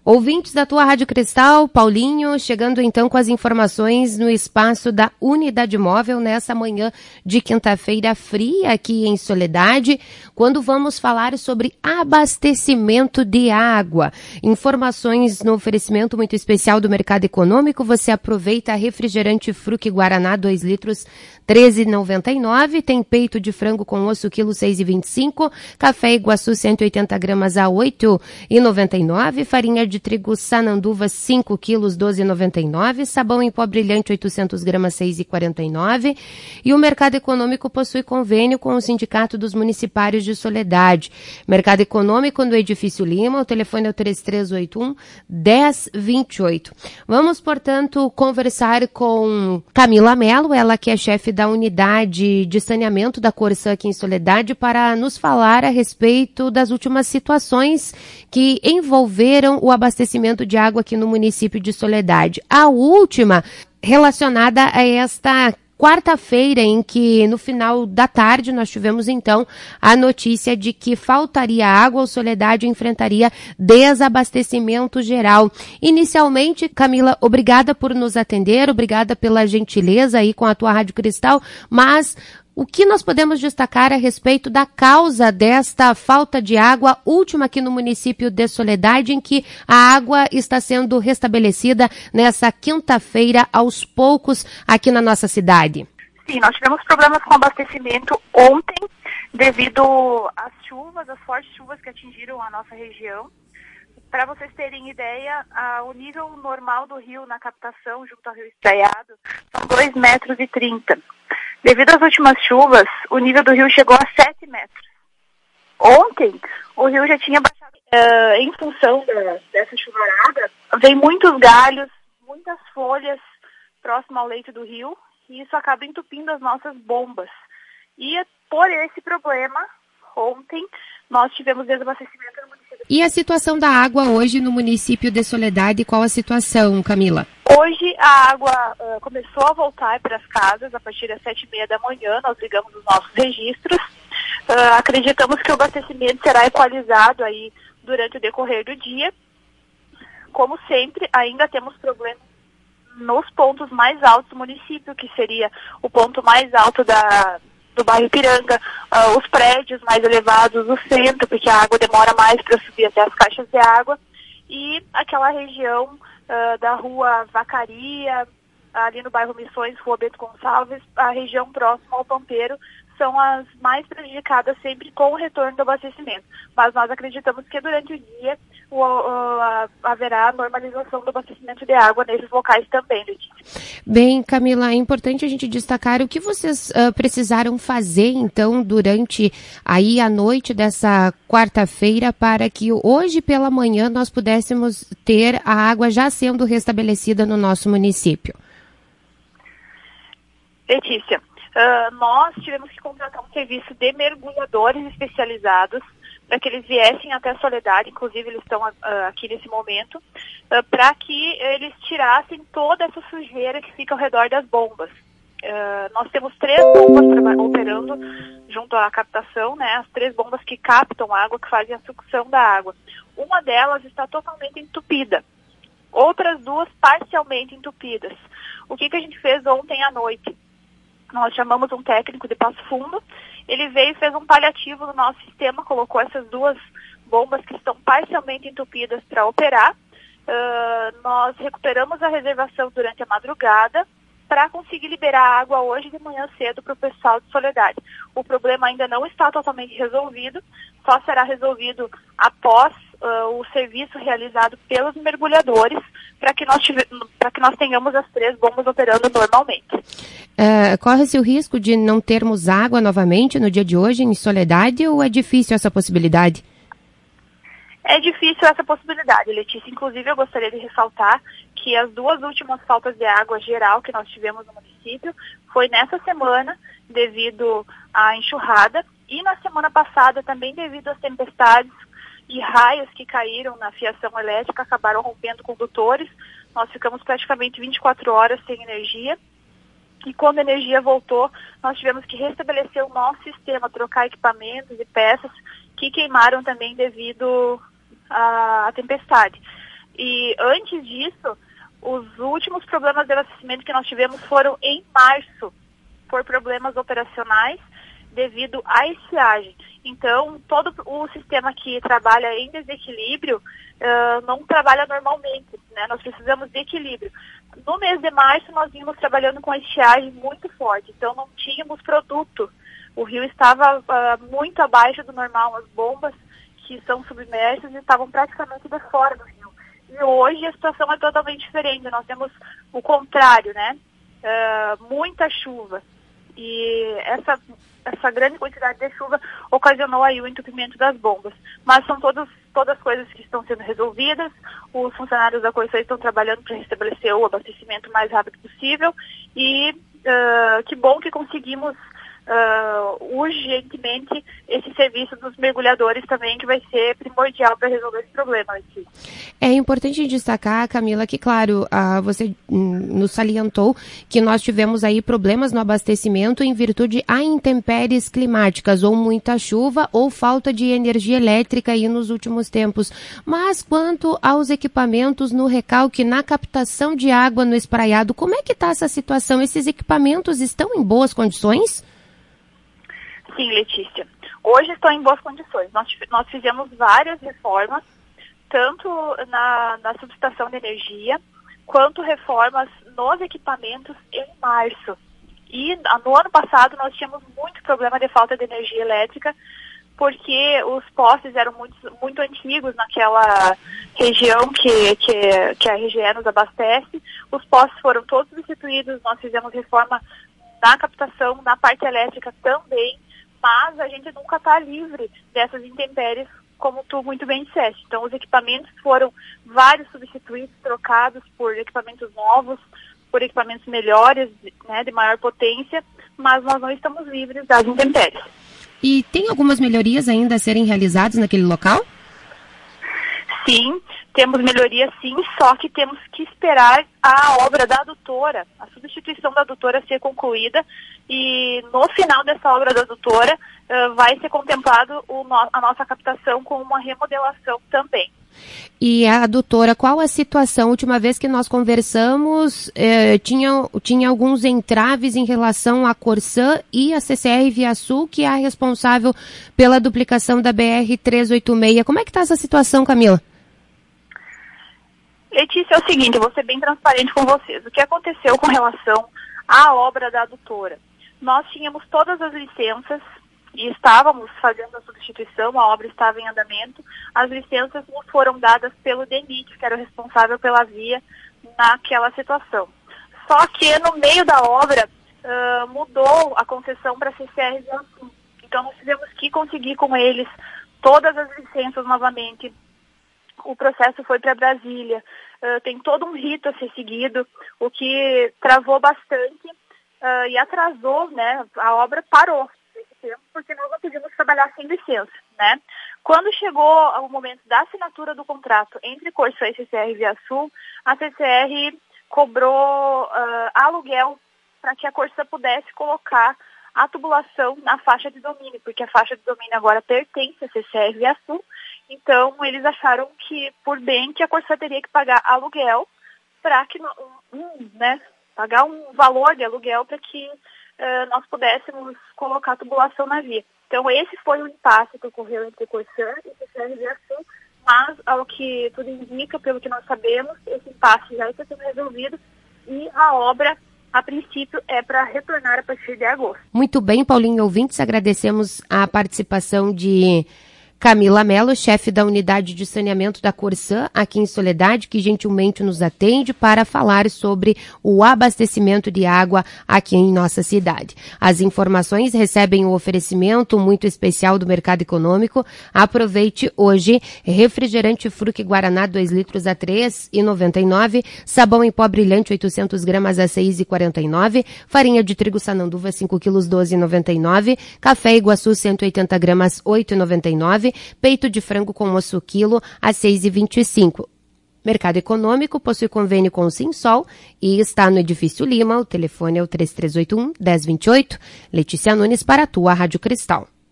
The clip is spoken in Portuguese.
Ouvintes da tua Rádio Cristal, Paulinho, chegando então com as informações no espaço da Unidade Móvel nessa manhã de quinta-feira fria aqui em Soledade, quando vamos falar sobre abastecimento de água. Informações no oferecimento muito especial do Mercado Econômico, você aproveita refrigerante Fruc Guaraná 2 litros, R$13,99, tem peito de frango com osso, quilo 6,25, café Iguaçu 180 gramas a R$8,99, farinha de trigo Sananduva 5 quilos 12,99, sabão em pó brilhante 800 gramas 6,49 e o Mercado Econômico possui convênio com o Sindicato dos Municipários de Soledade. Mercado Econômico no Edifício Lima, o telefone é o 3381-1028. Vamos, portanto, conversar com Camila Mello, ela que é chefe da unidade de saneamento da Corsã aqui em Soledade, para nos falar a respeito das últimas situações que envolveram o abastecimento de água aqui no município de Soledade. A última relacionada a esta quarta-feira, em que no final da tarde nós tivemos então a notícia de que faltaria água, o Soledade enfrentaria desabastecimento geral. Inicialmente, Camila, obrigada por nos atender, obrigada pela gentileza aí com a tua Rádio Cristal, mas o que nós podemos destacar a respeito da causa desta falta de água última aqui no município de Soledade, em que a água está sendo restabelecida nessa quinta-feira, aos poucos, aqui na nossa cidade? Sim, nós tivemos problemas com abastecimento ontem, devido às chuvas, às fortes chuvas que atingiram a nossa região. Para vocês terem ideia, o nível normal do rio na captação, junto ao rio Estaiado, são 2,30 metros. Devido às últimas chuvas, o nível do rio chegou a 7 metros. Ontem, o rio já tinha baixado. Em função dessa chuvarada, vem muitos galhos, muitas folhas próximo ao leito do rio, e isso acaba entupindo as nossas bombas. E por esse problema, ontem, nós tivemos desabastecimento no município. E a situação da água hoje no município de Soledade, qual a situação, Camila? Hoje a água começou a voltar para as casas a partir das 7h30 da manhã, nós ligamos os nossos registros. Acreditamos que o abastecimento será equalizado aí durante o decorrer do dia. Como sempre, ainda temos problemas nos pontos mais altos do município, que seria o ponto mais alto do bairro Ipiranga, os prédios mais elevados do centro, porque a água demora mais para subir até as caixas de água, e aquela região da rua Vacaria, ali no bairro Missões, rua Bento Gonçalves, a região próxima ao Pampeiro, são as mais prejudicadas sempre com o retorno do abastecimento. Mas nós acreditamos que durante o dia haverá normalização do abastecimento de água nesses locais também, Letícia. Bem, Camila, é importante a gente destacar o que vocês precisaram fazer, então, durante aí a noite dessa quarta-feira, para que hoje pela manhã nós pudéssemos ter a água já sendo restabelecida no nosso município. Letícia, nós tivemos que contratar um serviço de mergulhadores especializados para que eles viessem até a Soledade, inclusive eles estão aqui nesse momento, para que eles tirassem toda essa sujeira que fica ao redor das bombas. Nós temos 3 bombas operando junto à captação, né, as 3 bombas que captam água, que fazem a sucção da água. Uma delas está totalmente entupida, outras 2 parcialmente entupidas. O que a gente fez ontem à noite? Nós chamamos um técnico de Passo Fundo, ele veio e fez um paliativo no nosso sistema, colocou essas 2 bombas que estão parcialmente entupidas para operar. Nós recuperamos a reservação durante a madrugada para conseguir liberar água hoje de manhã cedo para o pessoal de Soledade. O problema ainda não está totalmente resolvido, só será resolvido após o serviço realizado pelos mergulhadores, para que nós tenhamos as 3 bombas operando normalmente. Corre-se o risco de não termos água novamente no dia de hoje em Soledade, ou é difícil essa possibilidade? É difícil essa possibilidade, Letícia. Inclusive, eu gostaria de ressaltar que as 2 últimas faltas de água geral que nós tivemos no município foi nessa semana, devido à enxurrada, e na semana passada também devido às tempestades de raios que caíram na fiação elétrica, acabaram rompendo condutores. Nós ficamos praticamente 24 horas sem energia. E quando a energia voltou, nós tivemos que restabelecer o nosso sistema, trocar equipamentos e peças que queimaram também devido à tempestade. E antes disso, os últimos problemas de abastecimento que nós tivemos foram em março, por problemas operacionais devido à estiagem. Então, todo o sistema que trabalha em desequilíbrio não trabalha normalmente, né? Nós precisamos de equilíbrio. No mês de março, nós vínhamos trabalhando com a estiagem muito forte, então não tínhamos produto. O rio estava muito abaixo do normal, as bombas que são submersas estavam praticamente de fora do rio. E hoje a situação é totalmente diferente, nós temos o contrário, né? Muita chuva. E essa grande quantidade de chuva ocasionou aí o entupimento das bombas. Mas são todas coisas que estão sendo resolvidas. Os funcionários da Corsã estão trabalhando para restabelecer o abastecimento o mais rápido possível. E que bom que conseguimos urgentemente esse serviço dos mergulhadores também, que vai ser primordial para resolver esse problema aqui. É importante destacar, Camila, que claro, você nos salientou que nós tivemos aí problemas no abastecimento em virtude a intempéries climáticas, ou muita chuva ou falta de energia elétrica aí nos últimos tempos. Mas quanto aos equipamentos no recalque, na captação de água no espraiado, como é que está essa situação? Esses equipamentos estão em boas condições? Sim, Letícia. Hoje estão em boas condições. Nós fizemos várias reformas, tanto na subestação de energia, quanto reformas nos equipamentos em março. E no ano passado nós tínhamos muito problema de falta de energia elétrica, porque os postes eram muito antigos naquela região que a RGE nos abastece. Os postes foram todos substituídos, nós fizemos reforma na captação, na parte elétrica também, mas a gente nunca está livre dessas intempéries, como tu muito bem disseste. Então, os equipamentos foram vários substituídos, trocados por equipamentos novos, por equipamentos melhores, né, de maior potência, mas nós não estamos livres das intempéries. E tem algumas melhorias ainda a serem realizadas naquele local? Sim, temos melhorias sim, só que temos que esperar a obra da adutora, a substituição da adutora ser concluída, e no final dessa obra da adutora vai ser contemplado a nossa captação com uma remodelação também. E a adutora, qual a situação? A última vez que nós conversamos, tinha alguns entraves em relação à Corsã e a CCR Via Sul, que é a responsável pela duplicação da BR-386. Como é que está essa situação, Camila? Letícia, é o seguinte, eu vou ser bem transparente com vocês. O que aconteceu com relação à obra da adutora? Nós tínhamos todas as licenças e estávamos fazendo a substituição, a obra estava em andamento. As licenças nos foram dadas pelo DENIT, que era o responsável pela via naquela situação. Só que no meio da obra mudou a concessão para a CCR Via Sul. Então nós tivemos que conseguir com eles todas as licenças novamente. O processo foi para Brasília, tem todo um rito a ser seguido, o que travou bastante e atrasou, né? A obra parou nesse tempo, porque nós não podíamos trabalhar sem licença, né? Quando chegou o momento da assinatura do contrato entre Corsã e CCR Via Sul, a CCR cobrou aluguel para que a Corsã pudesse colocar a tubulação na faixa de domínio, porque a faixa de domínio agora pertence à CCR Via Sul. Então, eles acharam que, por bem, que a Corsã teria que pagar aluguel para que, pagar um valor de aluguel para que nós pudéssemos colocar a tubulação na via. Então, esse foi o impasse que ocorreu entre Corsã e CCR Via Sul, mas, ao que tudo indica, pelo que nós sabemos, esse impasse já está sendo resolvido e a obra, a princípio, é para retornar a partir de agosto. Muito bem, Paulinho ouvintes, agradecemos a participação de Camila Mello, chefe da unidade de saneamento da Corsã, aqui em Soledade, que gentilmente nos atende para falar sobre o abastecimento de água aqui em nossa cidade. As informações recebem o oferecimento muito especial do Mercado Econômico. Aproveite hoje refrigerante Fruc Guaraná 2 litros a R$ 3,99, sabão em pó brilhante 800 gramas a R$ 6,49, farinha de trigo Sananduva 5 quilos 12,99, café Iguaçu 180 gramas 8,99, peito de frango com osso quilo a R$ 6,25. Mercado Econômico possui convênio com o Sinsol e está no Edifício Lima. O telefone é o 3381-1028. Letícia Nunes para a tua Rádio Cristal.